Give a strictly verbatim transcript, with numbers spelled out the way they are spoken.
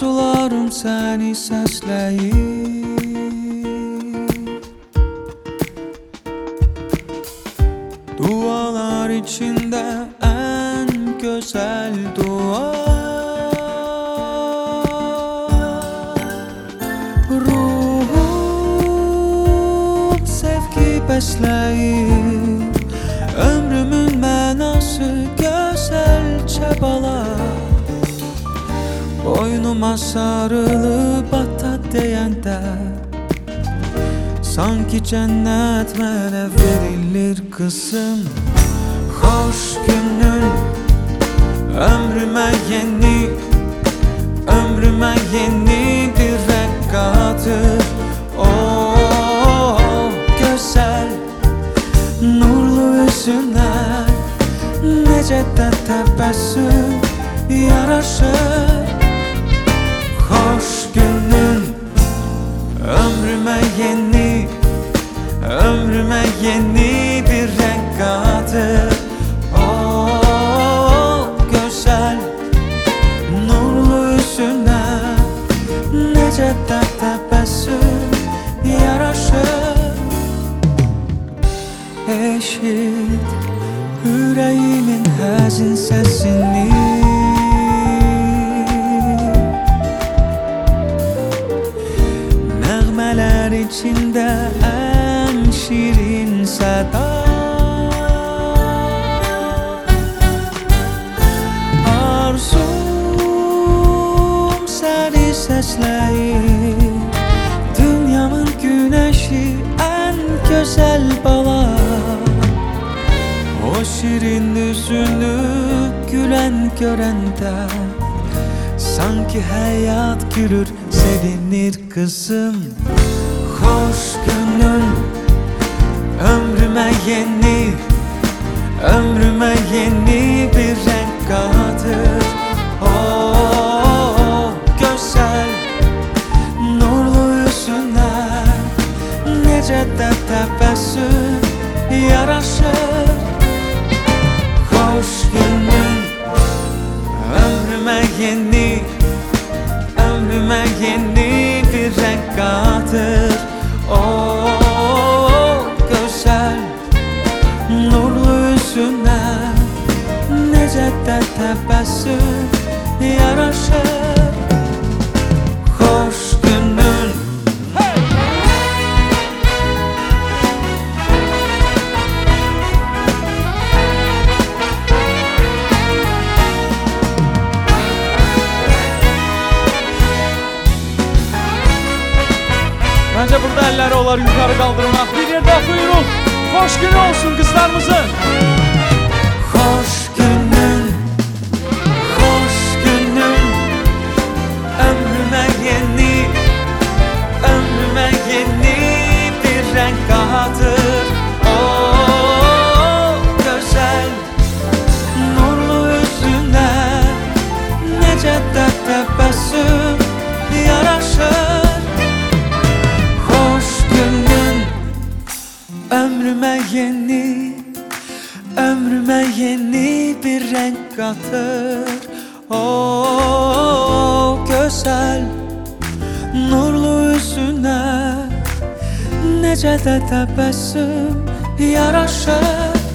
Arzularım səni səsləyir, dualar içində ən gözəl dua. Ruhum sevgi bəsləyir, ömrümün mənası gözəl çabalar. Boynuma sarılıp ata deyəndə, sanki cennet mənə verilir qızım. Xoş günün ömrümə yeni, ömrümə yeni bir rəqq atır. Oh, gözəl nurlu üzünə necə də təbəssüm yaraşır. Hoş günün ömrüme yeni, ömrüme yeni bir renk katır. Oh, güzel nurlu yüzüne nece de təbəssüm yaraşır. Eşit yüreğimin həzin sesini, içinde en şirin seda. Arzum seni səsləyir, dünyamın güneşi en güzel bala. O şirin yüzünü gülen görende, sanki hayat gülür, sevinir kızım. Hoş günün ömrüme yeni, ömrüme yeni bir renk katır. Oh, güzel nurlu yüzüne nece de təbəssüm yaraşır. Hoş günün ömrüme yeni, ömrüme yeni bir renk katır. Oh, güzel nurlu yüzüne nece de təbəssüm yaraşır. Hoş günün hey! Bence burada elleri olar yukarı kaldırmak. Bir yerde buyurun. Hoş günü olsun kızlarımızın. Hoş günün, hoş günün ömrüme yeni, ömrüme yeni bir renk katır. Oh, güzel nurlu yüzüne nece de təbəssüm yaraşır. Ömrüme yeni, ömrüme yeni bir renk katır. Oh, güzel nurlu yüzüne nece de təbəssüm yaraşır.